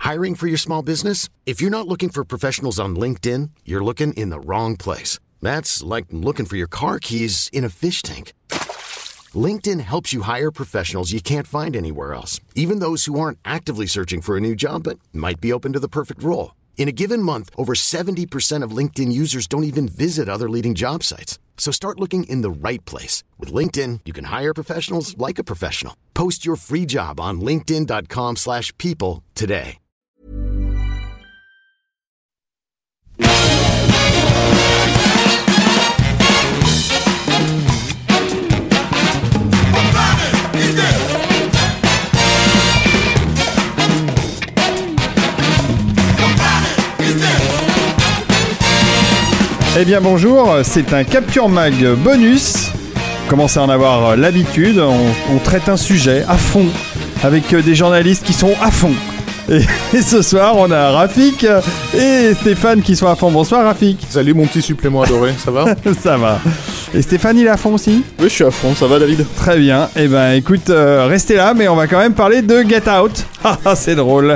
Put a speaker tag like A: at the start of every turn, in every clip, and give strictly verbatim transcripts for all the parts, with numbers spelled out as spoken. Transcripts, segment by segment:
A: Hiring for your small business? If you're not looking for professionals on LinkedIn, you're looking in the wrong place. That's like looking for your car keys in a fish tank. LinkedIn helps you hire professionals you can't find anywhere else, even those who aren't actively searching for a new job but might be open to the perfect role. In a given month, over seventy percent of LinkedIn users don't even visit other leading job sites. So start looking in the right place. With LinkedIn, you can hire professionals like a professional. Post your free job on linkedin.com slash people today.
B: Eh bien bonjour, c'est un Capture Mag bonus. Commencez à en avoir l'habitude, on, on traite un sujet à fond avec des journalistes qui sont à fond. Et, et ce soir on a Rafik et Stéphane qui sont à fond. Bonsoir Rafik.
C: Salut mon petit supplément adoré, ça va?
B: Ça va. Et Stéphane il est à fond aussi?
C: Oui, je suis à fond, ça va David?
B: Très bien, eh ben écoute, euh, restez là mais on va quand même parler de Get Out. Ah c'est drôle.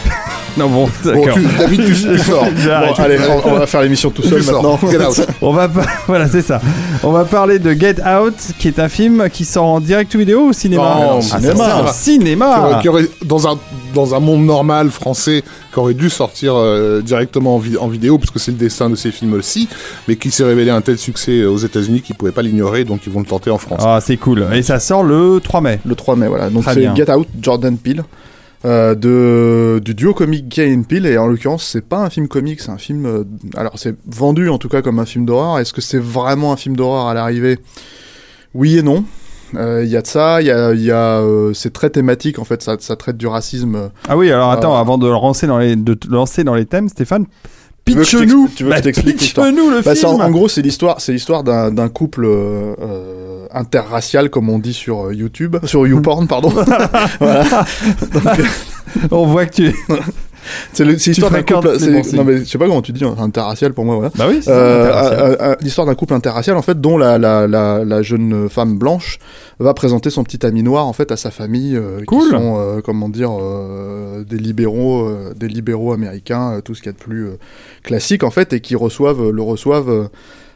B: Non bon, d'accord.
C: Bon, tu, David, tu, tu sors. Bon, allez, on, on va faire l'émission tout seul maintenant. Get Out.
B: On va pas, voilà, c'est ça. On va parler de Get Out, qui est un film qui sort en direct vidéo ou au cinéma?
C: Non,
B: ah,
C: cinéma.
B: C'est cinéma.
C: Qui aurait, qui aurait, dans un dans un monde normal français, qui aurait dû sortir euh, directement en, vi- en vidéo, puisque c'est le destin de ces films-ci, mais qui s'est révélé un tel succès aux États-Unis qu'ils pouvaient pas l'ignorer, donc ils vont le tenter en France.
B: Ah, c'est cool. Et ça sort le trois mai.
D: Le trois mai, voilà. Donc
B: Très
D: c'est
B: bien.
D: Get Out, Jordan Peele. Euh, de, du duo comique Key and Peele, et en l'occurrence c'est pas un film comique, c'est un film euh, alors c'est vendu en tout cas comme un film d'horreur. Est-ce que c'est vraiment un film d'horreur à l'arrivée? Oui et non. Il euh, y a de ça, il y a, y a euh, c'est très thématique en fait, ça, ça traite du racisme.
B: Ah oui, alors attends,
D: euh,
B: avant de lancer dans les de te lancer dans les thèmes, Stéphane,
D: Tu veux que je
B: pitch-nous.
D: t'explique- tu veux que je t'explique l'histoire?
B: Pitch-nous le
D: Bah, c'est
B: film.
D: en, en gros, c'est l'histoire, c'est l'histoire d'un, d'un couple euh, euh, interracial, comme on dit sur euh, YouTube, sur YouPorn, pardon. Voilà. Donc, euh,
B: On voit que tu.
D: c'est, le, c'est l'histoire d'un
B: fréquentes
D: couple.
B: les
D: C'est,
B: bons signes.
D: non mais je sais pas comment tu dis, hein, interracial pour moi, voilà.
B: Bah oui. C'est
D: Euh,
B: intéressant.
D: euh, euh, l'histoire d'un couple interracial en fait, dont la, la, la, la jeune femme blanche va présenter son petit ami noir en fait à sa famille, euh,
B: Cool.
D: qui sont euh, comment dire euh, des libéraux, euh, des libéraux américains, euh, tout ce qu'il y a de plus euh, classique en fait, et qui reçoivent le reçoivent. Euh,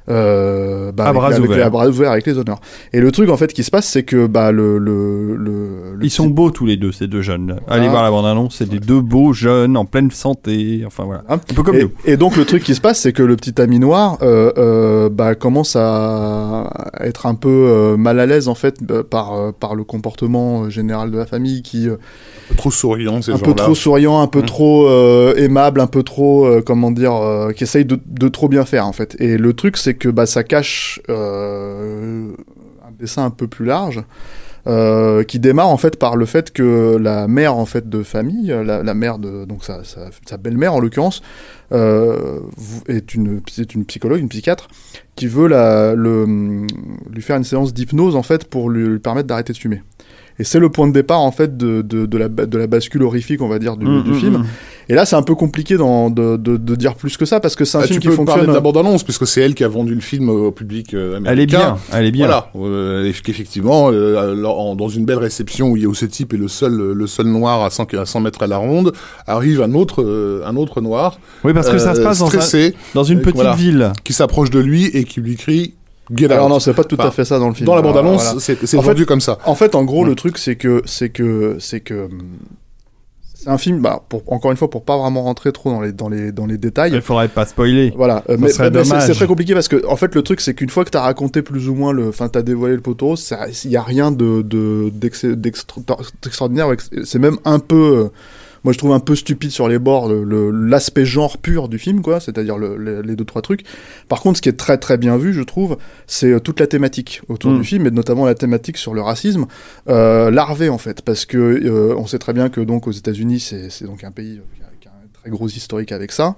D: Euh, bah,
B: À
D: avec,
B: bras
D: avec
B: ouverts.
D: les, à bras ouverts avec les honneurs. Et le truc en fait qui se passe, c'est que bah le le le, le
B: Ils sont
D: petit-
B: beaux tous les deux, ces deux jeunes. Allez
D: Ah.
B: voir la bande-annonce, c'est des deux beaux jeunes en pleine santé. Enfin voilà.
D: Hein
B: Un peu comme
D: et,
B: nous.
D: et donc le truc qui se passe, c'est que le petit ami noir euh, euh, bah, commence à être un peu euh, mal à l'aise en fait euh, par euh, par le comportement euh, général de la famille, qui euh,
C: Trop souriant, ces
D: un
C: gens-là.
D: peu trop souriant, un peu
C: Mmh.
D: trop euh, aimable, un peu trop euh, comment dire, euh, qui essaye de, de trop bien faire en fait. Et le truc, c'est que bah ça cache euh, un dessin un peu plus large. Euh, qui démarre en fait par le fait que la mère en fait de famille, la, la mère de donc sa, sa, sa belle-mère en l'occurrence, euh, est une c'est une psychologue, une psychiatre qui veut la, le, lui faire une séance d'hypnose en fait pour lui, lui permettre d'arrêter de fumer. Et c'est le point de départ en fait de, de, de, la, de la bascule horrifique, on va dire, du,
B: Mmh,
D: du
B: mmh,
D: film.
B: mmh.
D: Et là, c'est un peu compliqué d'en, de, de, de dire plus que ça, parce que c'est un
C: Ah,
D: film
C: tu
D: qui
C: peux parler
D: fonctionne.
C: de la bande-annonce, puisque c'est elle qui a vendu le film au public euh, américain.
B: Elle est bien, elle est bien.
C: Voilà, euh, et qu'effectivement, euh, alors, en- dans une belle réception où il y a où ce type est le seul, le seul noir à cent, à cent mètres à la ronde, arrive un autre, euh, un autre noir,
B: Oui, parce que ça se
C: euh,
B: passe dans, un-
C: stressé,
B: dans une
C: euh,
B: petite
C: voilà.
B: ville.
C: qui s'approche de lui et qui lui crie Get
D: Alors
C: out.
D: non, c'est pas tout à
C: Enfin,
D: fait ça dans le film.
C: Dans la
D: Alors,
C: bande-annonce,
D: voilà.
C: c'est, c'est
D: En
C: vendu comme ça.
D: En fait, en gros,
C: Mm.
D: le truc, c'est que, c'est que, c'est que, hum, c'est un film, bah, pour, encore une fois, pour pas vraiment rentrer trop dans les, dans les, dans les détails.
B: Il faudrait pas spoiler.
D: Voilà, euh,
B: Ça
D: mais,
B: serait
D: mais c'est,
B: dommage.
D: c'est très compliqué parce que, en fait, le truc, c'est qu'une fois que t'as raconté plus ou moins le, enfin, t'as dévoilé le poteau rose, il y a rien de, de, d'exce- d'extra- d'extraordinaire. C'est même un peu, euh, moi, je trouve un peu stupide sur les bords le, le- l'aspect genre pur du film, quoi, c'est-à-dire le, les, les deux trois trucs. Par contre, ce qui est très très bien vu, je trouve, c'est euh, toute la thématique autour
B: Mm.
D: du film, et notamment la thématique sur le racisme euh, larvé en fait, parce que euh, on sait très bien que donc aux États-Unis, c'est, c'est donc un pays qui a, qui a un très gros historique avec ça,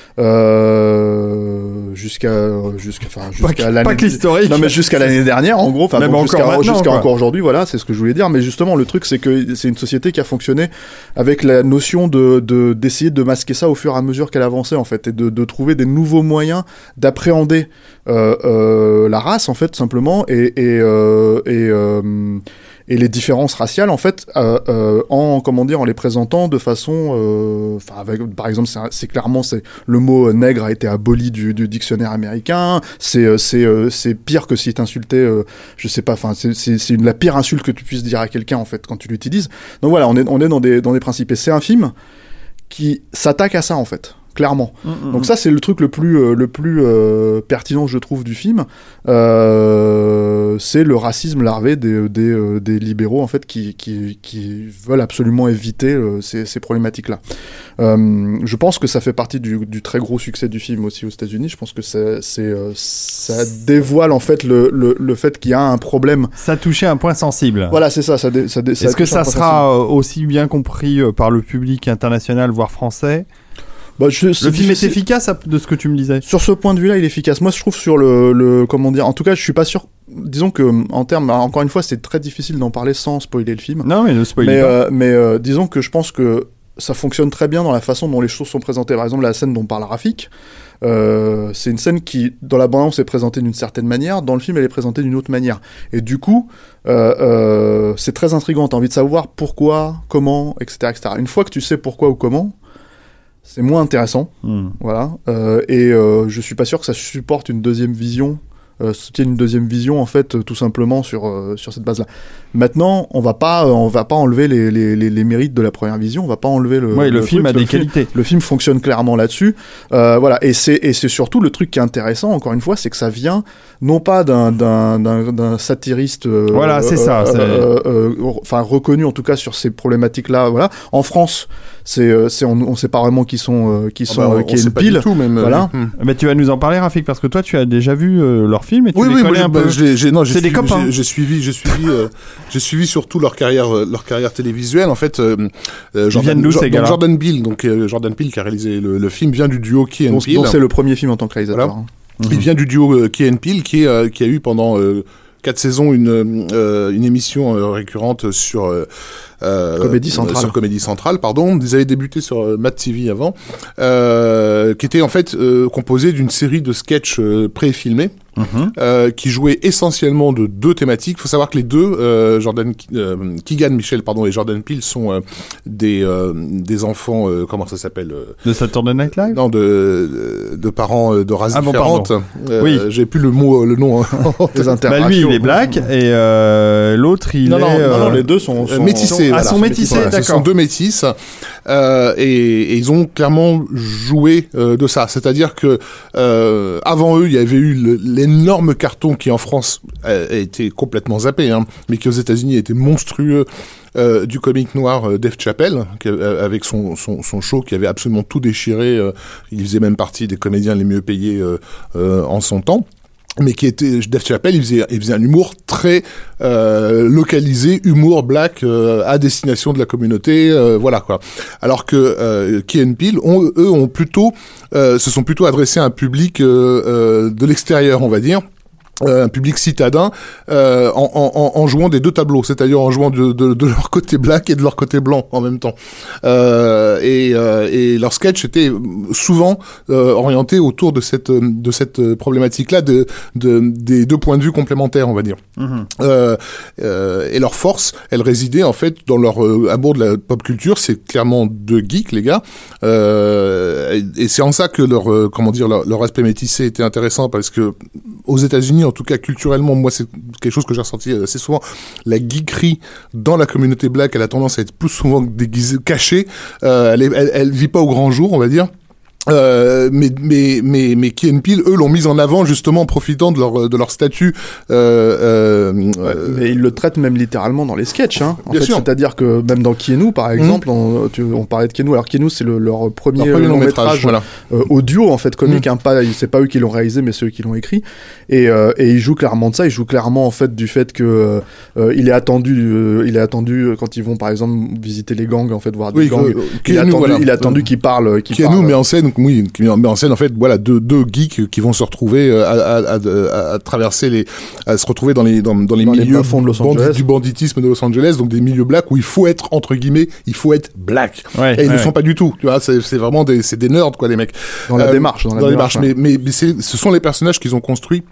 D: euh, jusqu'à jusqu'à enfin
B: Pas,
D: jusqu'à
B: que-
D: l'année.
B: pas que l'historique.
D: Non mais jusqu'à l'année dernière, en gros, enfin
B: Même
D: bon,
B: encore
D: jusqu'à,
B: maintenant,
D: jusqu'à
B: quoi.
D: encore aujourd'hui, voilà, c'est ce que je voulais dire. Mais justement, le truc, c'est que c'est une société qui a fonctionné avec la notion de, de d'essayer de masquer ça au fur et à mesure qu'elle avançait, en fait, et de, de trouver des nouveaux moyens d'appréhender euh, euh, la race, en fait, simplement, et et euh, et, euh, et les différences raciales en fait euh, euh, en comment dire en les présentant de façon enfin euh, avec par exemple c'est, c'est clairement c'est le mot nègre a été aboli du, du dictionnaire américain, c'est c'est euh, c'est pire que si t'insultais euh, je sais pas enfin c'est c'est c'est une, la pire insulte que tu puisses dire à quelqu'un en fait quand tu l'utilises. Donc voilà, on est on est dans des dans des principes et c'est un film qui s'attaque à ça en fait. Clairement. Mmh, Donc mmh. ça, c'est le truc le plus, euh, le plus euh, pertinent, je trouve, du film. Euh, c'est le racisme larvé des, des, euh, des libéraux, en fait, qui, qui, qui veulent absolument éviter euh, ces, ces problématiques-là. Euh, je pense que ça fait partie du, du très gros succès du film aussi aux États-Unis. Je pense que c'est, c'est, euh, ça dévoile, en fait, le, le, le fait qu'il y a un problème.
B: Ça touchait un point sensible.
D: Voilà, c'est ça. ça, dé, ça, dé, ça
B: Est-ce que ça sera sensible. Aussi bien compris par le public international, voire français ? Bah, je, le film difficile. Est efficace de ce que tu me disais.
D: Sur ce point de vue-là, il est efficace. Moi, je trouve sur le, le comment dire. En tout cas, je suis pas sûr. Disons que en termes, encore une fois, c'est très difficile d'en parler sans spoiler le film.
B: Non, mais ne spoiler
D: mais,
B: pas.
D: Euh, mais euh, disons que je pense que ça fonctionne très bien dans la façon dont les choses sont présentées. Par exemple, la scène dont parle Rafik, euh, c'est une scène qui, dans la bande-annonce, est présentée d'une certaine manière. Dans le film, elle est présentée d'une autre manière. Et du coup, euh, euh, c'est très intriguant. T'as envie de savoir pourquoi, comment, et cetera, et cetera. Une fois que tu sais pourquoi ou comment, c'est moins intéressant, mmh. voilà. Euh, et euh, je suis pas sûr que ça supporte une deuxième vision, euh, soutienne une deuxième vision en fait, tout simplement sur euh, sur cette base-là. Maintenant, on va pas, euh, on va pas enlever les, les les les mérites de la première vision, on va pas enlever le.
B: Ouais, le, le film
D: truc,
B: a
D: le
B: des
D: film,
B: qualités.
D: Le film fonctionne clairement là-dessus, euh, voilà. Et c'est et c'est surtout le truc qui est intéressant, encore une fois, c'est que ça vient non pas d'un d'un d'un, d'un satiriste. Euh,
B: voilà, c'est
D: euh,
B: ça.
D: Enfin,
B: euh,
D: euh, euh, reconnu en tout cas sur ces problématiques-là, voilà. En France. C'est, euh, c'est, on, on sait pas vraiment qui sont, euh, qui sont,
C: ah bah,
D: euh, qui est une pile.
C: Tout, même,
D: voilà.
C: Euh,
B: Mais tu vas nous en parler, Rafik, parce que toi, tu as déjà vu euh, leurs films et tu
C: oui,
B: les
C: oui,
B: connais
C: moi,
B: un
C: bah,
B: peu.
C: J'ai, j'ai, non, j'ai
B: c'est
C: suivi,
B: des copains.
C: J'ai, j'ai suivi, j'ai suivi, euh, j'ai suivi surtout leur carrière, euh, leur carrière télévisuelle. En fait, euh,
B: euh, Jordan,
C: d'où,
B: jo-
C: ces donc Jordan Peele, donc euh, Jordan Peele qui a réalisé le, le film, vient du duo Key and Peele.
D: Donc c'est le premier film en tant que réalisateur.
C: Voilà.
D: Hein.
C: Mm-hmm. Il vient du duo euh, Key and Peele qui, euh, qui a eu pendant euh, quatre saisons une euh, une émission euh, récurrente sur euh,
D: Euh, Comédie Centrale.
C: Sur Comédie Centrale, pardon. Ils avaient débuté sur euh, Mad T V avant, euh, qui était en fait euh, composé d'une série de sketchs euh, pré-filmés. Mm-hmm. Euh, qui jouait essentiellement de deux thématiques. Il faut savoir que les deux, euh, Jordan euh, Keegan Michel, pardon, et Jordan Peele sont euh, des euh, des enfants, euh, comment ça s'appelle euh,
B: de Saturday Night Live.
C: Non, de de parents euh, de races
B: ah, bon,
C: différentes.
B: Euh, oui,
C: j'ai plus le mot, le nom.
D: Les interactions.
B: Bah lui, il est black et euh, l'autre, il
D: non,
B: est.
D: Non,
B: euh...
D: non, non, les deux sont, sont
C: métissés.
B: Ah,
C: voilà.
B: sont métissés,
C: voilà,
B: d'accord.
C: Ce sont deux métisses euh, et, et ils ont clairement joué euh, de ça. C'est-à-dire que euh, avant eux, il y avait eu le, l'énorme carton qui en France a, a été complètement zappé, hein, mais qui aux États-Unis a été monstrueux, euh, du comique noir euh, Dave Chappelle, qui, euh, avec son, son, son show qui avait absolument tout déchiré. Euh, il faisait même partie des comédiens les mieux payés euh, euh, en son temps. Mais qui était Dave Chappelle, il faisait, il faisait un humour très euh, localisé, humour black euh, à destination de la communauté, euh, voilà quoi. Alors que euh, Key and Peele, ont, eux, ont plutôt, euh, se sont plutôt adressés à un public euh, euh, de l'extérieur, on va dire. Euh, un public citadin euh, en, en, en jouant des deux tableaux, c'est-à-dire en jouant de, de, de leur côté black et de leur côté blanc en même temps. Euh, et, euh, et leur sketch était souvent euh, orienté autour de cette de cette problématique-là, de, de des deux points de vue complémentaires, on va dire. Mmh. Euh, euh, et leur force, elle résidait en fait dans leur euh, amour de la pop culture. C'est clairement deux geeks, les gars. Euh, et, et c'est en ça que leur euh, comment dire leur, leur aspect métissé était intéressant, parce que aux États-Unis, en tout cas culturellement, moi c'est quelque chose que j'ai ressenti assez souvent. La geekerie dans la communauté black, elle a tendance à être plus souvent déguisée, cachée. Euh, elle, est, elle, elle vit pas au grand jour, on va dire. Euh, mais mais mais mais Key and Peele, eux, l'ont mise en avant justement en profitant de leur de leur statut. Euh, euh,
D: ouais, mais ils le traitent même littéralement dans les sketchs, hein. En
C: bien
D: fait,
C: sûr.
D: C'est-à-dire que même dans Qui est nous, par exemple, mmh. on, tu, on parlait de Qui est nous. Alors Qui est nous, c'est le, leur premier,
C: leur premier long
D: métrage,
C: métrage voilà.
D: euh, audio en fait comique. Mmh. Hein, pas, c'est pas eux qui l'ont réalisé, mais ceux qui l'ont écrit. Et euh, et ils jouent clairement de ça. Ils jouent clairement en fait du fait que euh, il est attendu, euh, il est attendu quand ils vont par exemple visiter les gangs, en fait, voir des
C: oui,
D: gangs.
C: Euh,
D: il, est attendu,
C: voilà.
D: il est attendu qu'ils parlent. Qui
C: est nous, mais en scène, oui, qui met en scène en fait, voilà, deux deux geeks qui vont se retrouver à, à, à, à traverser les, à se retrouver dans les dans, dans les
D: dans
C: milieux
D: les de Los Angeles.
C: Bandi, du banditisme de Los Angeles, donc des milieux blacks où il faut être entre guillemets, il faut être black.
B: Ouais,
C: et ils
B: ouais,
C: ne sont
B: ouais.
C: pas du tout, tu vois, c'est, c'est vraiment des, c'est des nerds quoi, les mecs.
D: Dans la euh, démarche, dans la
C: dans
D: démarche.
C: démarche. Ouais. Mais mais, mais c'est, ce sont les personnages qu'ils ont construits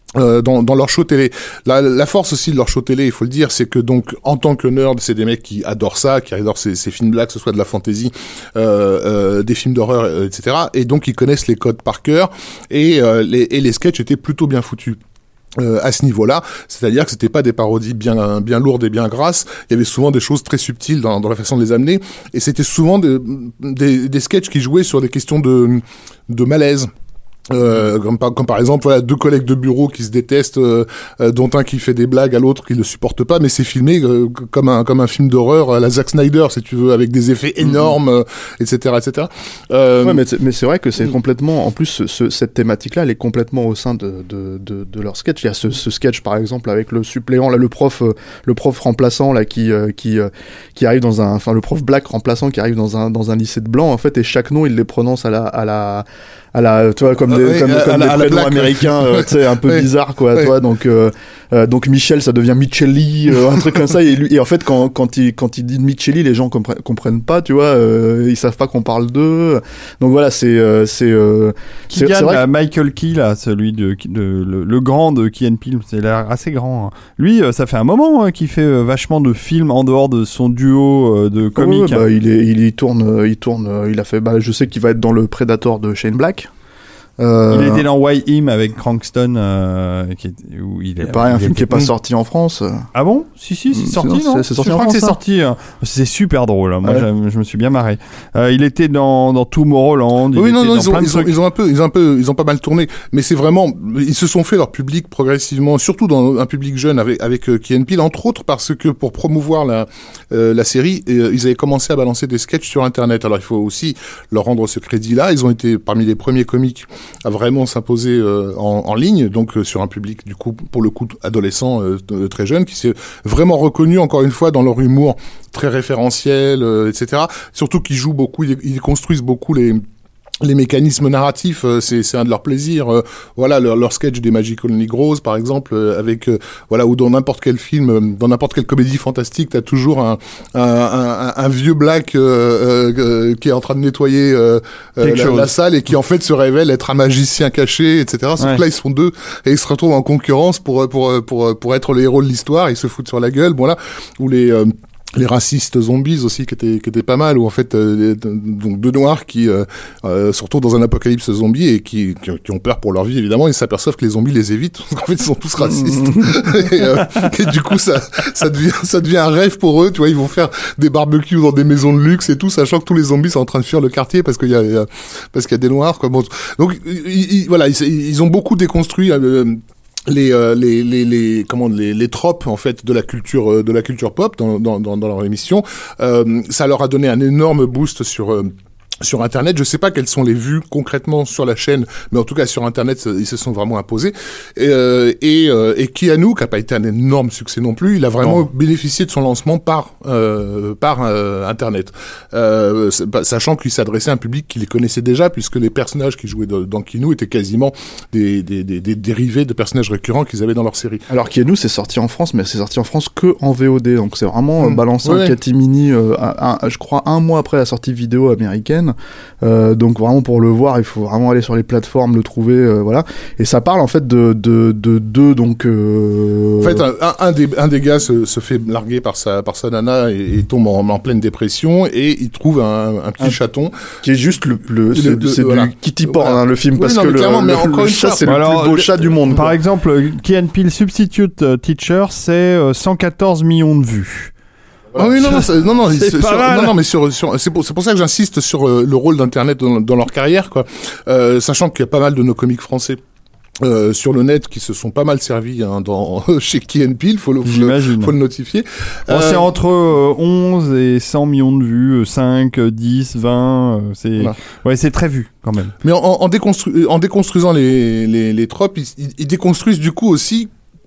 C: Euh, dans, dans leur show télé. La, la force aussi de leur show télé, il faut le dire, c'est que donc en tant que nerd, c'est des mecs qui adorent ça, qui adorent ces, ces films black, que ce soit de la fantasy, euh, euh, des films d'horreur, euh, et cetera. Et donc ils connaissent les codes par cœur et, euh, les, et les sketchs étaient plutôt bien foutus. Euh, à ce niveau-là, c'est-à-dire que c'était pas des parodies bien bien lourdes et bien grasses. Il y avait souvent des choses très subtiles dans, dans la façon de les amener, et c'était souvent de, des, des sketchs qui jouaient sur des questions de de malaise. Euh, comme, par, comme par exemple voilà deux collègues de bureau qui se détestent, euh, euh, dont un qui fait des blagues à l'autre qui le supporte pas, mais c'est filmé euh, comme un comme un film d'horreur à la Zack Snyder si tu veux, avec des effets énormes, euh, et cetera et cetera. Euh,
D: ouais, mais c'est, mais c'est vrai que c'est complètement, en plus ce, ce, cette thématique-là, elle est complètement au sein de de de, de leur sketch. Il y a ce, ce sketch par exemple avec le suppléant là, le prof euh, le prof remplaçant là qui euh, qui euh, qui arrive dans un, enfin le prof black remplaçant qui arrive dans un dans un lycée de blanc en fait, et chaque nom il les prononce à la à la à la, tu vois, comme des,
C: ouais,
D: comme,
C: à,
D: comme
C: à,
D: des
C: à
D: prénoms
C: black,
D: américains,
C: ouais.
D: euh, tu sais, un peu
C: ouais.
D: bizarre, quoi,
C: ouais.
D: toi. Donc, euh, euh, donc Michel, ça devient Micheli, euh, un truc comme ça. Et, lui, et en fait, quand, quand il, quand il dit Micheli, les gens comprennent, comprennent pas, tu vois, euh, ils savent pas qu'on parle d'eux. Donc voilà, c'est, euh, c'est, euh,
B: Qui
D: c'est,
B: gagne
D: c'est vrai
B: à
D: que...
B: Michael Key, là, celui de, de le, le grand de Key and Peele, c'est l'air assez grand. Hein. Lui, euh, ça fait un moment hein, qu'il fait euh, vachement de films en dehors de son duo euh, de comiques.
D: Ouais, bah, il est, il, il tourne, il tourne, il a fait, bah, je sais qu'il va être dans le Predator de Shane Black.
B: Euh... Il était dans Why Him avec Cranston, euh, qui est, où il est.
D: C'est pareil, un film
B: était...
D: qui est pas sorti en France.
B: Ah bon? Si si, c'est sorti, non,
D: c'est, c'est sorti
B: je
D: en
B: crois
D: France,
B: que c'est
D: ça
B: sorti. Hein. C'est super drôle. Hein. Moi,
D: ouais.
B: je me suis bien marré. Euh, il était dans dans Tomorrowland.
C: Oui, non, non, ils ont,
B: ils
C: ont, ils ont un peu, ils ont un peu, ils ont pas mal tourné. Mais c'est vraiment, ils se sont fait leur public progressivement, surtout dans un public jeune avec avec euh, Key and Peele, entre autres parce que pour promouvoir la euh, la série, euh, ils avaient commencé à balancer des sketchs sur Internet. Alors il faut aussi leur rendre ce crédit-là. Ils ont été parmi les premiers comiques à vraiment s'imposer euh, en, en ligne, donc euh, sur un public du coup pour le coup adolescent euh, euh, très jeune, qui s'est vraiment reconnu encore une fois dans leur humour très référentiel, euh, et cetera. Surtout qu'ils jouent beaucoup, ils, ils construisent beaucoup les les mécanismes narratifs, euh, c'est c'est un de leurs plaisirs. Euh, voilà leur, leur sketch des Magical Negroes par exemple, euh, avec euh, voilà, ou dans n'importe quel film, euh, dans n'importe quelle comédie fantastique, t'as toujours un un, un, un vieux black euh, euh, qui est en train de nettoyer euh, euh, la, la salle et qui en fait se révèle être un magicien caché, et cetera. Sauf ouais. que là ils sont deux et ils se retrouvent en concurrence pour pour pour pour être les héros de l'histoire. Ils se foutent sur la gueule. Voilà, ou les euh, les racistes zombies aussi qui étaient qui étaient pas mal, où en fait euh, donc deux noirs qui euh, euh, se retrouvent dans un apocalypse zombie et qui, qui qui ont peur pour leur vie évidemment, ils s'aperçoivent que les zombies les évitent parce qu'en fait ils sont tous racistes et, euh, et du coup ça ça devient ça devient un rêve pour eux, tu vois, ils vont faire des barbecues dans des maisons de luxe et tout, sachant que tous les zombies sont en train de fuir le quartier parce qu'il y a, il y a parce qu'il y a des noirs quoi. Bon, donc ils, ils, voilà, ils, ils ont beaucoup déconstruit euh, les euh, les les les comment les les tropes en fait de la culture euh, de la culture pop dans dans dans, dans leur émission. Euh, ça leur a donné un énorme boost sur euh, sur Internet. Je sais pas quelles sont les vues concrètement sur la chaîne, mais en tout cas sur Internet, ils se sont vraiment imposés. Et euh, et, euh, et Keanu, qui a pas été un énorme succès non plus, il a vraiment non. bénéficié de son lancement par euh, par euh, Internet, euh, sachant qu'il s'adressait à un public qui les connaissait déjà, puisque les personnages qui jouaient dans Keanu étaient quasiment des des des, des dérivés de personnages récurrents qu'ils avaient dans leur série.
D: Alors Keanu, c'est sorti en France, mais c'est sorti en France que en V O D, donc c'est vraiment mmh. balancé ouais. en catimini, euh, un, un, je crois un mois après la sortie vidéo américaine. Euh, donc vraiment pour le voir il faut vraiment aller sur les plateformes, le trouver, euh, voilà. Et ça parle en fait de de de deux donc euh...
C: en fait un, un des un des gars se, se fait larguer par sa par sa nana et, et tombe en, en pleine dépression et il trouve un, un petit un, chaton
D: qui est juste le, le c'est,
C: le,
D: c'est
C: voilà.
D: du kitty porn hein, le film,
C: oui,
D: parce
C: non,
D: que le,
C: mais
D: le,
C: encore
D: le
C: une
D: chat
C: fois,
D: c'est alors, le plus beau le, chat du monde
B: par
D: quoi.
B: exemple Key and Peele Substitute Teacher, c'est euh, cent quatorze millions de vues.
C: Ah oui, non, non, ça, non, non,
B: c'est
C: sur, non, non, mais sur, sur, c'est pour, c'est pour ça que j'insiste sur euh, le rôle d'Internet dans, dans leur carrière, quoi. Euh, sachant qu'il y a pas mal de nos comiques français. Euh, sur le net qui se sont pas mal servis hein, dans chez Key and Peele, faut le faut, le faut le notifier.
B: Bon, euh, c'est entre euh, onze et cent millions de vues, cinq, dix, vingt, euh, c'est voilà. Ouais, c'est très vu quand même.
C: Mais en, en, déconstru... en déconstruisant les les, les tropes, ils, ils déconstruisent du coup aussi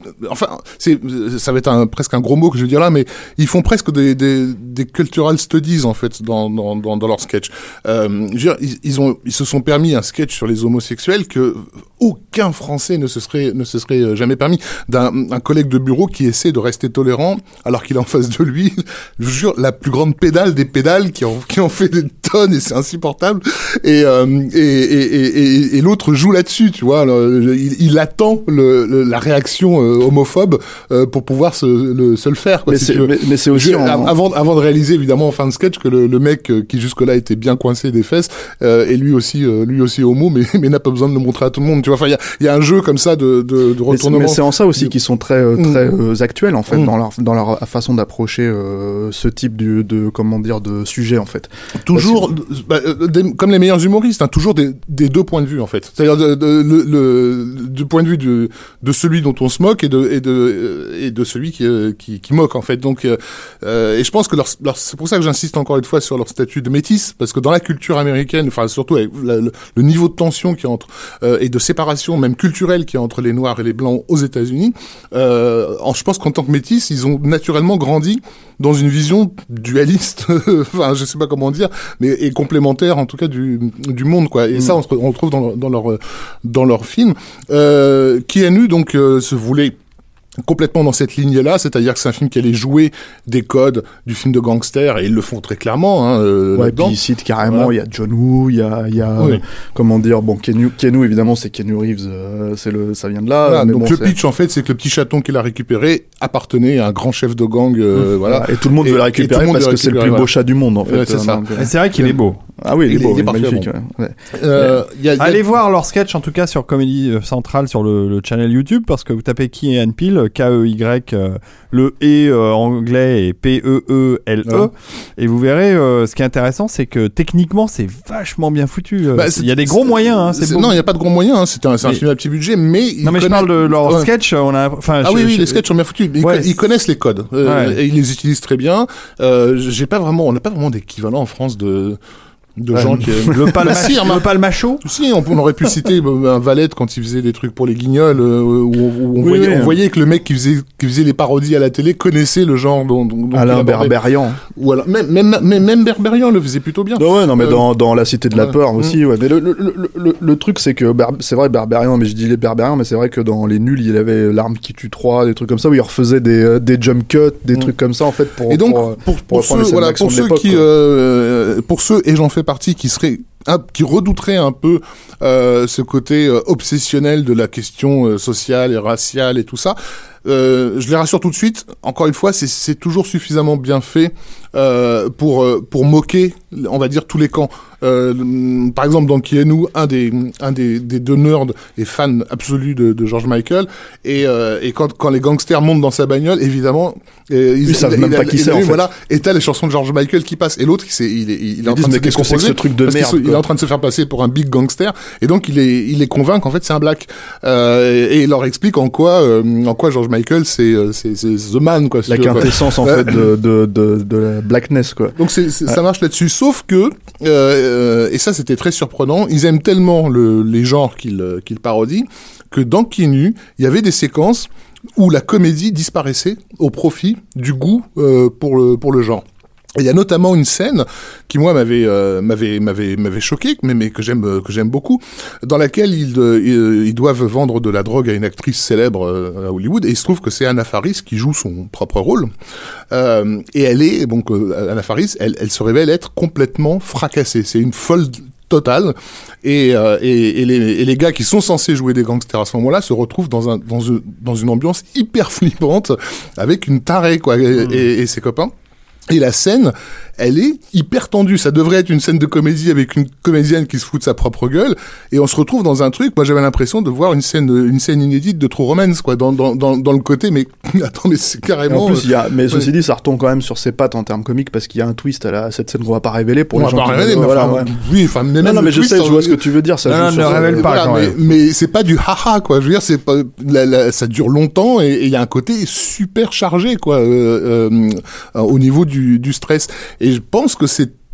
C: enfin, c'est, ça va être un, presque un gros mot que je vais dire là, mais ils font presque des, des, des cultural studies en fait dans dans dans, dans leurs sketchs. Euh, je veux dire, ils, ils ont, ils se sont permis un sketch sur les homosexuels que aucun Français ne se serait ne se serait jamais permis. D'un un collègue de bureau qui essaie de rester tolérant alors qu'il est en face de lui, je vous jure, la plus grande pédale des pédales qui en qui en fait des tonnes et c'est insupportable. Et euh, et, et, et, et l'autre joue là-dessus, tu vois. Alors, il, il attend le, le, la réaction euh, homophobe euh, pour pouvoir se le, se le faire. Quoi,
D: mais,
C: si
D: c'est, mais, mais c'est aussi
C: je,
D: en...
C: avant avant de réaliser évidemment en fin de sketch que le, le mec euh, qui jusque-là était bien coincé des fesses euh, est lui aussi euh, lui aussi homo, mais mais n'a pas besoin de le montrer à tout le monde. Tu vois. Enfin, il y a il y a un jeu comme ça de de, de retournement.
D: Mais c'est, mais c'est en ça aussi qu'ils sont très très
C: mmh.
D: euh, actuels en fait
C: mmh.
D: dans leur dans leur façon d'approcher euh, ce type de, de comment dire de sujet en fait.
C: Toujours que... bah, des, comme les meilleurs humoristes, hein, toujours des, des deux points de vue en fait. C'est-à-dire de, de, le, le, du point de vue de, de celui dont on se moque et de et de et de celui qui qui, qui moque en fait. Donc euh, et je pense que leur, leur, c'est pour ça que j'insiste encore une fois sur leur statut de métis, parce que dans la culture américaine, enfin surtout avec la, le, le niveau de tension qui entre euh, et de séparation même culturelle qui est entre les noirs et les blancs aux États-Unis, euh, en, je pense qu'en tant que métis, ils ont naturellement grandi dans une vision dualiste, enfin je sais pas comment dire, mais et complémentaire en tout cas du du monde quoi. Et mmh. ça on, on le trouve dans, dans leur dans leur film. Euh, Keanu donc euh, se voulait complètement dans cette ligne-là, c'est-à-dire que c'est un film qui allait jouer des codes du film de gangster, et ils le font très clairement. Hein, euh,
D: ouais, puis ils citent carrément, il voilà. y a John Woo, il y a, il y a oui. euh, comment dire, bon, Keanu, Keanu évidemment, c'est Keanu Reeves, euh, c'est le, ça vient de là.
C: Voilà,
D: mais
C: donc
D: bon,
C: le
D: c'est...
C: pitch, en fait, c'est que le petit chaton qu'il a récupéré appartenait à un grand chef de gang, euh, mmh. voilà.
D: Et tout le monde et, veut le récupérer parce que c'est le plus beau voilà. chat du monde, en fait.
C: Ouais, c'est
D: euh,
C: ça.
D: Donc,
B: et c'est vrai qu'il est beau.
D: Ah oui, il, il est beau, il est magnifique.
C: Bon. Ouais. Euh, y a, y a...
B: Allez voir leur sketch, en tout cas, sur Comédie Centrale, sur le, le channel YouTube, parce que vous tapez Key and Peele, K E Y, euh, le E euh, anglais est P E E L E, ouais. Et vous verrez, euh, ce qui est intéressant, c'est que techniquement, c'est vachement bien foutu. Euh, bah, il y a des gros moyens, hein, c'est,
C: c'est
B: beau.
C: Non, il n'y a pas de gros moyens, hein, c'est un, c'est mais... un film à petit budget, mais...
B: Non, mais
C: connaissent...
B: je parle de leur ouais. sketch, on a... Enfin,
C: ah
B: je,
C: oui, oui,
B: je...
C: les sketchs sont bien foutus, ils, ouais, ils connaissent les codes, euh, ouais. et ils les utilisent très bien. Euh, j'ai pas vraiment, on n'a pas vraiment d'équivalent en France de... de
B: ouais,
C: gens qui
B: le palmacho, le palmacho.
C: Si, on, on aurait pu citer un Valette quand il faisait des trucs pour les Guignols, euh, où, où on, oui, voyait, oui, on voyait que le mec qui faisait qui faisait les parodies à la télé connaissait le genre dont, dont
D: Alain Berberian.
C: Ou alors même même même, même Berberian le faisait plutôt bien.
D: Non, ouais, non mais euh, dans dans La Cité de la ouais. Peur aussi. Mmh. Ouais. Mais le le, le le le truc c'est que Ber, c'est vrai Berberian, mais je dis les Berberian, mais c'est vrai que dans Les Nuls il y avait L'arme qui tue trois, des trucs comme ça où il refaisait des des jump cuts, des mmh. trucs comme ça en fait pour
C: et donc
D: pour
C: pour, pour, pour ceux voilà pour ceux qui euh, pour ceux et j'en fais partie qui seraient Un, qui redouterait un peu euh, ce côté euh, obsessionnel de la question euh, sociale et raciale et tout ça. Euh, je les rassure tout de suite. Encore une fois, c'est, c'est toujours suffisamment bien fait euh, pour euh, pour moquer, on va dire, tous les camps. Euh, par exemple, dans Keanu, un des un des, des deux nerds est fan absolu de, de George Michael, et euh, et quand quand les gangsters montent dans sa bagnole, évidemment, euh, ils,
D: ils savent même pas qui c'est en fait.
C: Voilà, et t'as les chansons de George Michael qui passent, et l'autre, il, il est il, il est en train de se décomposer.
D: Ce truc de merde,
C: il est en train de se faire passer pour un big gangster, et donc il est il les convainc qu'en fait c'est un black, euh, et, et il leur explique en quoi euh, en quoi George Michael c'est c'est c'est the man quoi.
D: La quintessence en fait de de de de la blackness quoi.
C: Donc c'est, c'est ça marche là-dessus, sauf que euh, et ça c'était très surprenant, ils aiment tellement le les genres qu'ils qu'ils parodient que dans Keanu, il y avait des séquences où la comédie disparaissait au profit du goût euh, pour le pour le genre. Et il y a notamment une scène qui moi m'avait euh, m'avait m'avait m'avait choqué, mais mais que j'aime que j'aime beaucoup, dans laquelle ils ils, ils doivent vendre de la drogue à une actrice célèbre euh, à Hollywood, et il se trouve que c'est Anna Faris qui joue son propre rôle, euh, et elle est donc euh, Anna Faris, elle elle se révèle être complètement fracassée, c'est une folle totale, et, euh, et, et, les, et les gars qui sont censés jouer des gangsters à ce moment-là se retrouvent dans un dans une dans une ambiance hyper flippante avec une tarée quoi, et, mmh. et, et ses copains. Et la scène, elle est hyper tendue. Ça devrait être une scène de comédie avec une comédienne qui se fout de sa propre gueule. Et on se retrouve dans un truc, moi j'avais l'impression de voir une scène, une scène inédite de True Romance, quoi, dans, dans, dans, dans le côté, mais, attends, mais c'est carrément...
D: Et en plus, il y a, mais ceci ouais. dit, ça retombe quand même sur ses pattes en termes comiques, parce qu'il y a un twist à la, cette scène qu'on va pas révéler pour
C: on
D: les gens.
C: On va pas révéler, mais
D: voilà,
C: enfin,
D: ouais.
C: oui, enfin, mais
D: non,
C: même
D: non, mais je
C: twist,
D: sais, je vois ce que tu veux dire, ça.
B: Non, ne révèle pas,
C: voilà,
B: quand
C: mais,
B: même.
C: mais c'est pas du haha, quoi. Je veux dire, c'est pas, la, la, ça dure longtemps, et il y a un côté super chargé, quoi, euh, euh, au niveau du, du stress. Et je pense que c'est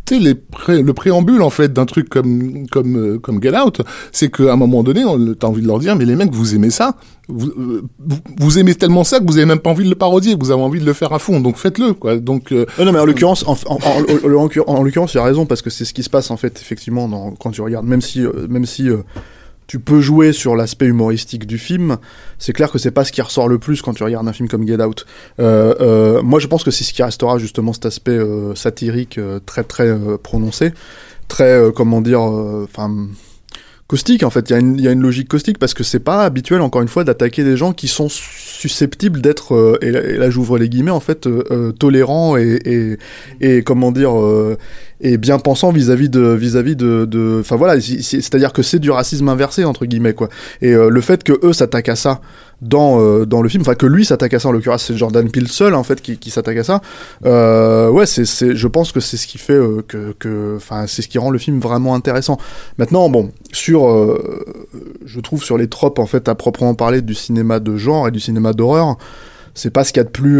C: tu sais, les pré- le préambule en fait d'un truc comme comme euh, comme Get Out, c'est qu'à un moment donné, on, t'as envie de leur dire, mais les mecs, vous aimez ça, vous, euh, vous, vous aimez tellement ça que vous avez même pas envie de le parodier, vous avez envie de le faire à fond, donc faites-le, quoi. Donc euh,
D: non, non, mais en l'occurrence, en, en, en, en, en, en l'occurrence, tu as raison parce que c'est ce qui se passe en fait effectivement dans, quand tu regardes, même si euh, même si euh, tu peux jouer sur l'aspect humoristique du film, c'est clair que c'est pas ce qui ressort le plus quand tu regardes un film comme Get Out. Euh, euh, moi, je pense que c'est ce qui restera justement cet aspect euh, satirique euh, très très euh, prononcé, très euh, comment dire, enfin. Euh, caustique en fait, il y a une il y a une logique caustique parce que c'est pas habituel encore une fois d'attaquer des gens qui sont susceptibles d'être euh, et, là, et là j'ouvre les guillemets en fait euh, euh, tolérants et, et et comment dire euh, et bien pensants vis-à-vis de vis-à-vis de de enfin voilà, c'est, c'est-à-dire que c'est du racisme inversé entre guillemets quoi. Et euh, le fait que eux s'attaquent à ça dans euh, dans le film, enfin que lui s'attaque à ça, en l'occurrence c'est Jordan Peele seul en fait qui qui s'attaque à ça. Euh, ouais, c'est c'est je pense que c'est ce qui fait euh, que que enfin c'est ce qui rend le film vraiment intéressant. Maintenant bon, sur euh, je trouve sur les tropes en fait à proprement parler du cinéma de genre et du cinéma d'horreur, c'est pas ce qu'il y a de plus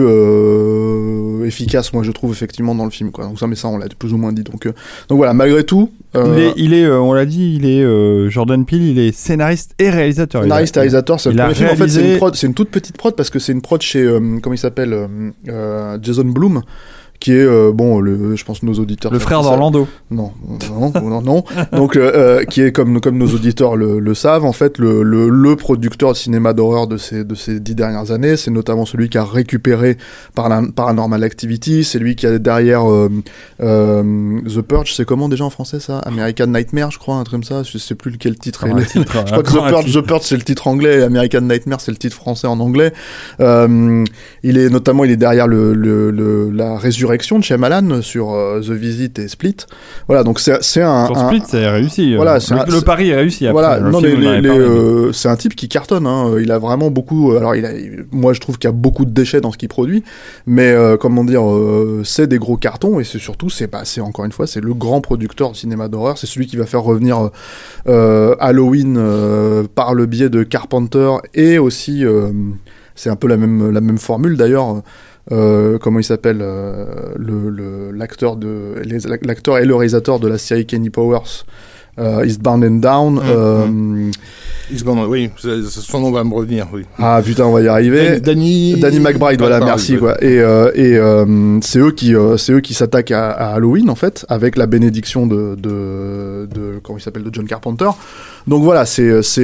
D: euh, efficace, moi je trouve effectivement dans le film quoi. Donc ça, mais ça on l'a plus ou moins dit. Donc euh, donc voilà, malgré tout
B: euh, il est, il est euh, on l'a dit, il est euh, Jordan Peele, il est scénariste et réalisateur.
D: Scénariste et réalisateur, c'est
B: il
D: le premier film. En fait, c'est
B: réalisé...
D: une prod, c'est une toute petite prod parce que c'est une prod chez euh, comment il s'appelle euh, euh, Jason Blum, qui est euh, bon le je pense nos auditeurs
B: le frère d'Orlando.
D: Non non non non. Donc euh, qui est comme comme nos auditeurs le, le savent en fait le, le le producteur de cinéma d'horreur de ces de ces dix dernières années, c'est notamment celui qui a récupéré Paranormal Activity, c'est lui qui a derrière euh, euh, The Purge, c'est comment déjà en français ça, American Nightmare je crois, un truc comme ça, je sais plus lequel titre est.
B: Titre,
D: je crois que The Purge, The Purge c'est le titre anglais et American Nightmare c'est le titre français en anglais. Euh, il est notamment il est derrière le le, le la résurrection de Shyamalan sur euh, The Visit et Split. Voilà, donc c'est c'est un
B: sur
D: un,
B: Split, ça a réussi.
D: Voilà, c'est
B: le,
D: un,
B: le pari est réussi. Après,
D: voilà, non mais les, les, euh,
B: mais...
D: c'est un type qui cartonne. Hein. Il a vraiment beaucoup. Alors il a, moi je trouve qu'il y a beaucoup de déchets dans ce qu'il produit, mais euh, comment dire, euh, c'est des gros cartons et c'est surtout c'est bah c'est encore une fois c'est le grand producteur de cinéma d'horreur. C'est celui qui va faire revenir euh, Halloween euh, par le biais de Carpenter et aussi euh, c'est un peu la même la même formule d'ailleurs. Euh, comment il s'appelle euh, le, le l'acteur de les, l'acteur et le réalisateur de la série Kenny Powers, euh, Eastbound and Down. Mmh, euh, mmh.
C: Eastbound, oui, son nom va me revenir. Oui.
D: Ah putain, on va y arriver.
C: Danny,
D: Danny McBride, voilà, merci ouais. quoi. Et euh, et euh, c'est eux qui euh, c'est eux qui s'attaquent à, à Halloween en fait, avec la bénédiction de de de comment il s'appelle de John Carpenter. Donc voilà, c'est c'est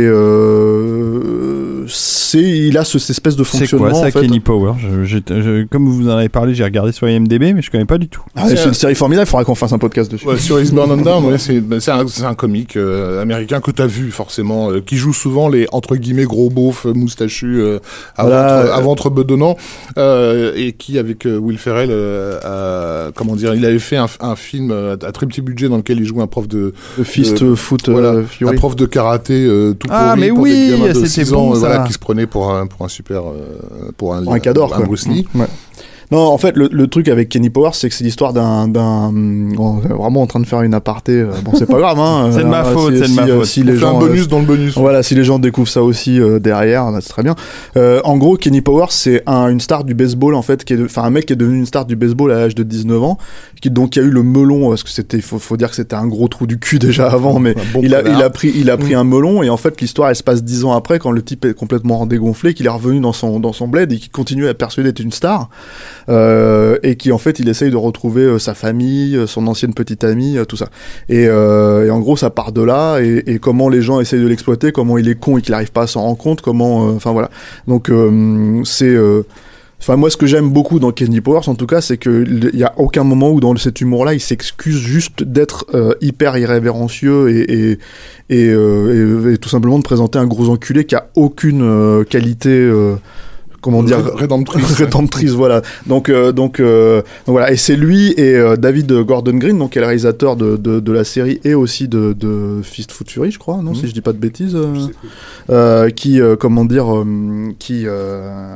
D: euh, c'est il a ce, cette espèce de fonctionnement.
B: C'est quoi ça,
D: en fait.
B: Kenny Powers je, je, je, comme vous en avez parlé, j'ai regardé sur I M D B, mais je connais pas du tout.
D: Ah, c'est, c'est une série formidable. Il faudrait qu'on fasse un podcast dessus.
C: Ouais, sur Eastbound and Down, ouais, c'est c'est un c'est un comique euh, américain que t'as vu forcément, euh, qui joue souvent les entre guillemets gros beaufs moustachus euh, à
D: voilà,
C: ventre,
D: euh...
C: à ventre bedonnant, euh, et qui avec euh, Will Ferrell, euh, a, comment dire, il avait fait un, un film à, à très petit budget dans lequel il jouait un prof de,
D: de fist de, foot,
C: voilà,
D: euh, Fury.
C: Un prof de karaté euh, tout
B: ah,
C: pourri
B: mais
C: pour
B: oui,
C: des gamins de
B: c'était
C: six
B: bon,
C: ans,
B: ça.
C: euh, voilà, qui se prenait pour un pour un super euh, pour un
D: un cador,
C: un
D: quoi.
C: Bruce Lee.
D: Ouais. Non, en fait, le, le truc avec Kenny Powers, c'est que c'est l'histoire d'un, d'un, on est vraiment en train de faire une aparté. Bon, c'est pas grave, hein.
B: C'est de ma faute,
D: si,
B: c'est de
D: si,
B: ma
D: euh,
B: faute.
D: Si
C: On
D: les
C: fait
D: gens,
C: un bonus
D: euh,
C: dans le bonus.
D: Voilà, si les gens découvrent ça aussi euh, derrière, bah, c'est très bien. Euh, en gros, Kenny Powers, c'est un, une star du baseball, en fait, qui est, enfin, un mec qui est devenu une star du baseball à l'âge de dix-neuf ans, qui donc qui a eu le melon, parce que c'était, faut, faut dire que c'était un gros trou du cul déjà avant, mais
C: bon
D: il a,
C: connard.
D: il a pris, il a pris mmh. un melon, et en fait, l'histoire, elle se passe dix ans après, quand le type est complètement dégonflé, qu'il est revenu dans son, dans son bled et qui continue à persuader d'être une star, euh, et qui, en fait, il essaye de retrouver euh, sa famille, euh, son ancienne petite amie, euh, tout ça. Et, euh, et en gros, ça part de là, et, et comment les gens essayent de l'exploiter, comment il est con et qu'il n'arrive pas à s'en rendre compte, comment, enfin euh, voilà. Donc euh, c'est, euh, enfin moi, ce que j'aime beaucoup dans Kenny Powers, en tout cas, c'est que il y a aucun moment où dans cet humour-là, il s'excuse juste d'être euh, hyper irrévérencieux et et et, euh, et et tout simplement de présenter un gros enculé qui a aucune euh, qualité. Euh, comment dire,
C: rédemptrice,
D: rédemptrice, voilà. Donc, euh, donc, euh, donc voilà. Et c'est lui et euh, David Gordon Green, donc qui est le réalisateur de, de de la série et aussi de de Fist Food Fury, je crois, non, mmh. si je dis pas de bêtises, euh, euh, qui, euh, comment dire, euh, qui. Euh...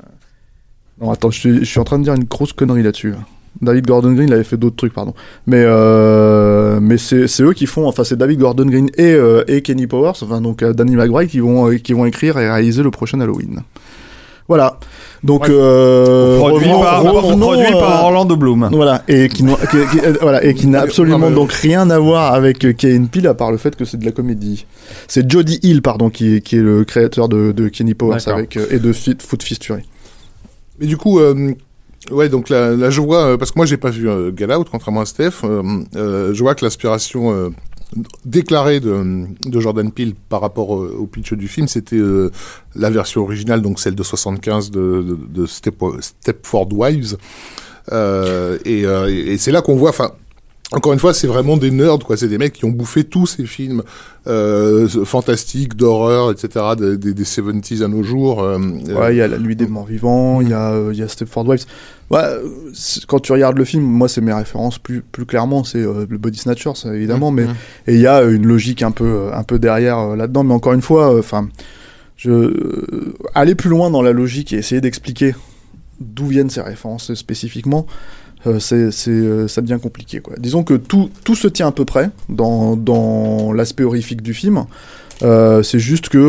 D: Non, attends, je suis, je suis en train de dire une grosse connerie là-dessus. Là. David Gordon Green, il avait fait d'autres trucs, pardon. Mais euh, mais c'est c'est eux qui font, enfin c'est David Gordon Green et euh, et Kenny Powers, enfin donc euh, Danny McBride qui vont euh, qui vont écrire et réaliser le prochain Halloween. Voilà. Donc,
C: Ouais.
D: euh,
B: Produit,
D: revenons-
B: par,
D: revenons,
B: produit
D: euh,
B: par Orlando Bloom.
D: Voilà, et qui, n'a- qui- qui- euh, voilà, et qui n'a absolument
C: Non, mais-
D: donc rien à voir avec euh, Key and Peele à part le fait que c'est de la comédie. C'est Jody Hill, pardon, qui, qui est le créateur de, de Kenny Powers
B: D'accord.
D: avec, euh, et de Fi- Foot Fist Fury.
C: Mais du coup, euh, ouais, donc là, là je vois, euh, parce que moi j'ai pas vu euh, Get Out, contrairement à Steph, euh, euh, je vois que l'inspiration euh, déclarée de, de Jordan Peele par rapport au, au pitch du film, c'était euh, la version originale, donc celle de soixante-quinze de, de, de Step, Stepford Wives. Euh, et, euh, et c'est là qu'on voit, enfin, encore une fois, c'est vraiment des nerds, quoi. C'est des mecs qui ont bouffé tous ces films euh, fantastiques, d'horreur, et cetera, des, des, des soixante-dix à nos jours. Euh,
D: Ouais, il y a La Nuit des Morts Vivants, il y a, euh, il y a Stepford Wives. Ouais, euh, c'est- quand tu regardes le film, moi, c'est mes références plus, plus clairement, c'est euh, le Body Snatcher, ça, évidemment, mais, et il y a une logique un peu, euh, un peu derrière euh, là-dedans, mais encore une fois, enfin, je, euh, aller plus loin dans la logique et essayer d'expliquer d'où viennent ces références spécifiquement, euh, c'est, c'est, euh, ça devient compliqué, quoi. Disons que tout, tout se tient à peu près dans, dans l'aspect horrifique du film. Euh, c'est juste que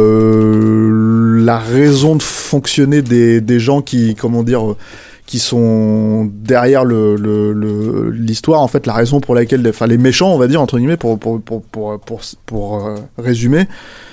D: euh, la raison de fonctionner des, des gens qui, comment dire, euh, qui sont derrière le, le, le, l'histoire, en fait, la raison pour laquelle, enfin, les méchants, on va dire, entre guillemets, pour, pour, pour, pour, pour, pour euh, résumer,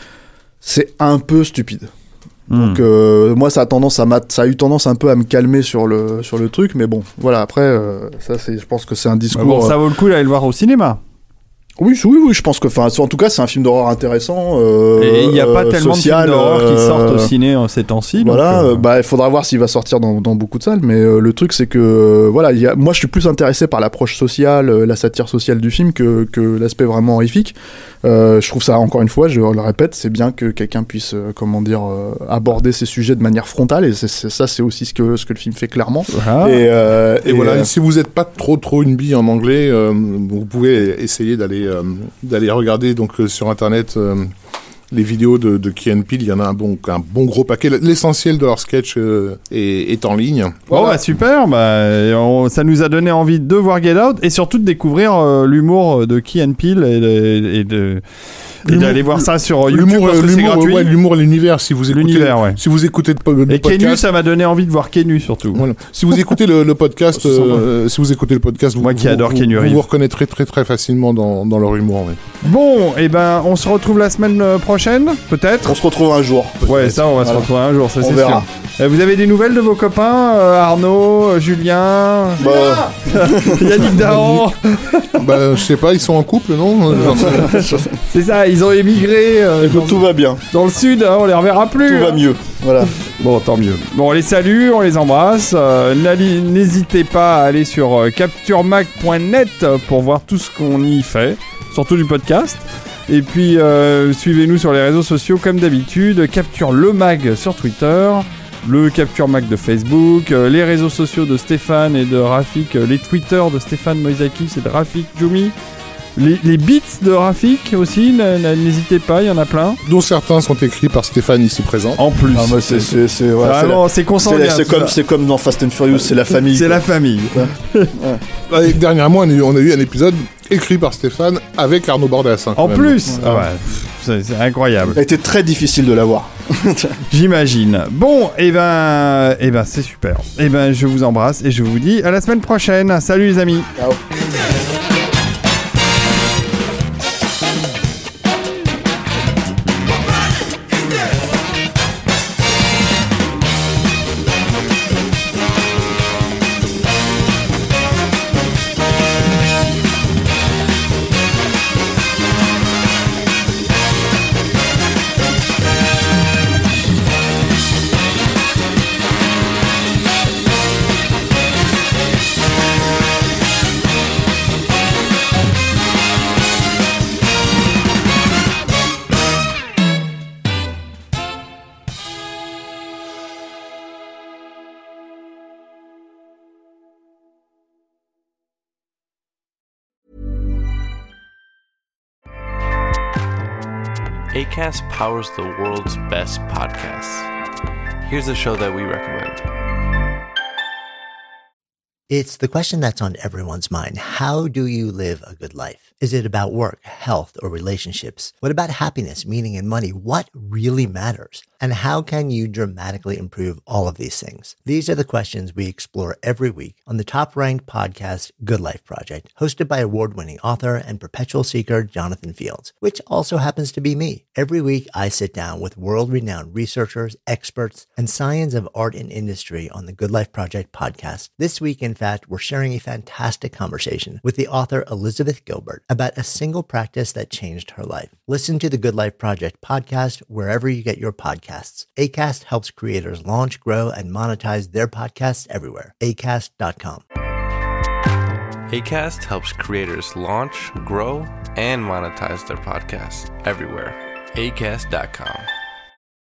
D: c'est un peu stupide. Donc euh, moi ça a tendance à m'a- ça a eu tendance un peu à me calmer sur le sur le truc, mais bon voilà, après euh, ça c'est, je pense que c'est un discours.
B: Bon, ça
D: euh,
B: vaut le coup d'aller le voir au cinéma.
D: Oui, oui, oui, je pense que, enfin, en tout cas, c'est un film d'horreur intéressant. Euh,
B: Et il n'y a pas
D: euh,
B: tellement
D: social,
B: de films d'horreur qui
D: euh,
B: sortent au ciné en ces temps-ci.
D: Voilà,
B: donc, euh,
D: euh, bah, il faudra voir s'il va sortir dans, dans beaucoup de salles, mais euh, le truc, c'est que, euh, voilà, il y a, moi, je suis plus intéressé par l'approche sociale, euh, la satire sociale du film que, que l'aspect vraiment horrifique. Euh, je trouve ça, encore une fois, je le répète, c'est bien que quelqu'un puisse, euh, comment dire, euh, aborder ces sujets de manière frontale, et c'est, c'est, ça, c'est aussi ce que, ce que le film fait clairement.
B: voilà.
D: Et, euh,
C: Et, voilà,
D: euh,
C: et si vous n'êtes pas trop trop une bille en anglais, euh, vous pouvez essayer d'aller euh, d'aller regarder donc euh, sur internet euh, les vidéos de, de Key and Peele. Il y en a un bon un bon gros paquet. L'essentiel de leur sketch euh, est, est en ligne.
B: Bon,
C: Voilà.
B: bah super, bah, on- ça nous a donné envie de voir Get Out et surtout de découvrir euh, l'humour de Key and Peele et, de- et, de, et
C: L'humour-
B: d'aller voir ça sur YouTube
C: L'humour,
B: parce que c'est
C: l'humour,
B: gratuit.
C: ouais, l'humour et l'univers. Si vous écoutez,
B: L'univers, ouais.
C: si vous écoutez le, le
B: Et Kenu,
C: podcast,
B: ça m'a donné envie de voir Kenu surtout.
C: voilà. Si vous écoutez le, le podcast,
B: Oh, c'est sympa.
C: euh, si vous écoutez le podcast, vous,
B: Moi qui
C: vous,
B: adore
C: vous,
B: Keanu
C: vous,
B: Reeves.
C: vous reconnaîtrez très très facilement dans, dans leur humour. Ouais.
B: Bon, et ben on se retrouve la semaine euh, prochaine, peut-être.
D: on se retrouve un jour.
B: Ouais, ça on va se
D: Voilà.
B: retrouver un jour, ça
D: On
B: c'est
D: verra.
B: sûr. Euh, vous avez des nouvelles de vos copains, euh, Arnaud, euh, Julien,
D: Bah,
B: Yannick Dahan.
C: Bah, je sais pas, ils sont en couple, non? J'en sais-
B: C'est ça, ils ont émigré euh, dans,
D: tout va bien,
B: dans le sud, hein, on les reverra plus.
D: tout va mieux. Voilà.
B: Bon, tant mieux. Bon, on les salue, on les embrasse. Euh, n'alli- N'hésitez pas à aller sur euh, capture mag point net pour voir tout ce qu'on y fait, surtout du podcast. Et puis, euh, suivez-nous sur les réseaux sociaux comme d'habitude. Capture le mag sur Twitter, le Capture Mag de Facebook, euh, les réseaux sociaux de Stéphane et de Rafik, euh, les Twitter de Stéphane Moïsaki, c'est de Rafik Djoumi. Les, les beats de Rafik aussi, n- n- n'hésitez pas, il y en a plein.
C: dont certains sont écrits par Stéphane ici présent.
B: En plus.
D: Ah, moi, c'est, c'est, c'est, voilà, c'est la-
B: Vraiment, c'est
D: C'est,
B: consanguin.
D: c'est
B: tout
D: comme,
B: ça.
D: c'est comme dans Fast and Furious, c'est la famille.
B: C'est
D: quoi.
B: la famille.
C: Et dernièrement, on a, eu, on a eu un épisode écrit par Stéphane avec Arnaud Bordas. hein, quand
B: En
C: même.
B: plus, ah ouais, pff, c'est, c'est incroyable.
D: Ça a été très difficile de l'avoir.
B: J'imagine. Bon, et ben, et ben, c'est super. Et ben, je vous embrasse et je vous dis à la semaine prochaine. Salut les amis.
D: Ciao.
E: Acast powers the world's best podcasts. Here's a show that we recommend.
F: It's the question that's on everyone's mind. How do you live a good life? Is it about work, health, or relationships? What about happiness, meaning, and money? What really matters? And how can you dramatically improve all of these things? These are the questions we explore every week on the top-ranked podcast, Good Life Project, hosted by award-winning author and perpetual seeker Jonathan Fields, which also happens to be me. Every week, I sit down with world-renowned researchers, experts, and science of art and industry on the Good Life Project podcast. This week, in fact, we're sharing a fantastic conversation with the author Elizabeth Gilbert about a single practice that changed her life. Listen to the Good Life Project podcast wherever you get your podcasts. Acast helps creators launch, grow, and monetize their podcasts everywhere. acast dot com.
E: Acast helps creators launch, grow, and monetize their podcasts everywhere. acast dot com.